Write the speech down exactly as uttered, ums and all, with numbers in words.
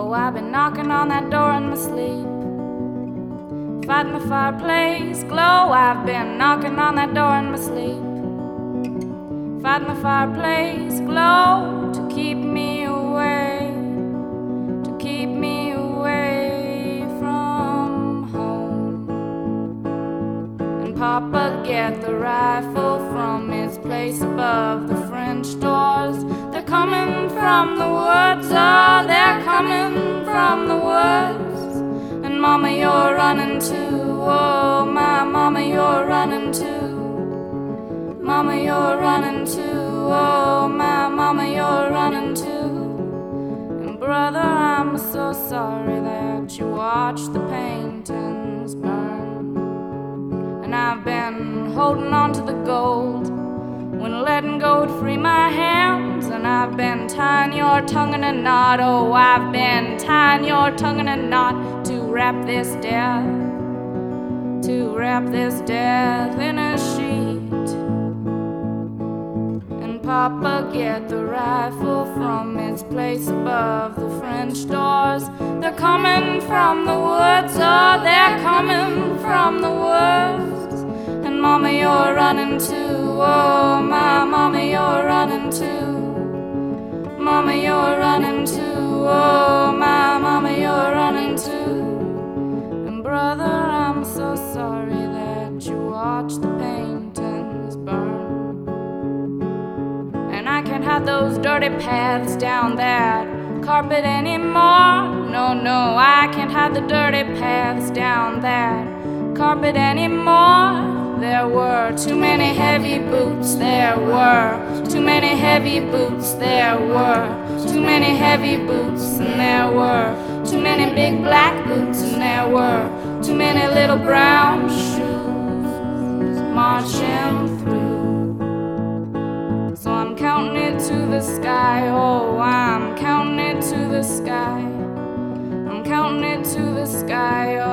Oh, I've been knocking on that door in my sleep, fighting the fireplace glow. I've been knocking on that door in my sleep, fighting the fireplace glow to keep me away, to keep me away from home. And Papa get the rifle from its place above the French doors. They're coming from the woods, oh, they're coming from the woods. And Mama, you're running too, oh, my Mama, you're running too. Mama, you're running too, oh, my Mama, you're running too. And brother, I'm so sorry that you watched the paintings burn. And I've been holding on to the gold when letting go would free my hands. And I've been tying your tongue in a knot, oh, I've been tying your tongue in a knot to wrap this death, to wrap this death in a sheet. And Papa get the rifle from its place above the French doors. They're coming from the woods, oh, they're coming from the woods. And Mama, you're running too, oh, my Mama, you're running too. Mama, you're running too, oh, my Mama, you're running too. And brother, I'm so sorry that you watched the paintings burn. And I can't have those dirty paths down that carpet anymore. No, no, I can't have the dirty paths down that carpet anymore. There were too many heavy boots, there were too many heavy boots, there were too many heavy boots, and there were too many big black boots, and there were too many little brown shoes marching through. So I'm counting it to the sky, oh, I'm counting it to the sky, I'm counting it to the sky, oh.